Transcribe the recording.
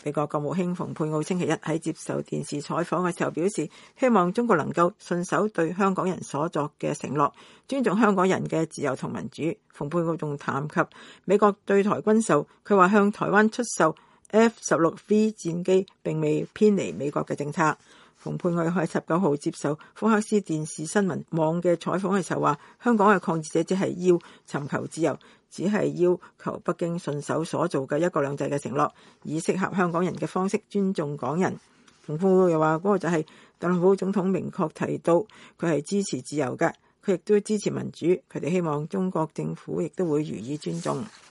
美國國務卿蓬佩奧星期一喺接受電視採訪嘅時候表示，希望中國能夠信守對香港人所作嘅承諾，尊重香港人嘅自由同民主。蓬佩奧仲談及美國對台軍售，佢話向台灣出售 F-16V 戰機並未偏離美國嘅政策。蓬佩奧喺19號接受福克斯電視新聞網嘅採訪嘅時候話，香港嘅抗議者只係要尋求自由，只係要求北京信守所做嘅一國兩制嘅承諾，以適合香港人嘅方式尊重港人。蓬佩奧又話，嗰個就係特朗普總統明確提到佢係支持自由嘅，佢亦都支持民主，佢哋希望中國政府亦都會予以尊重。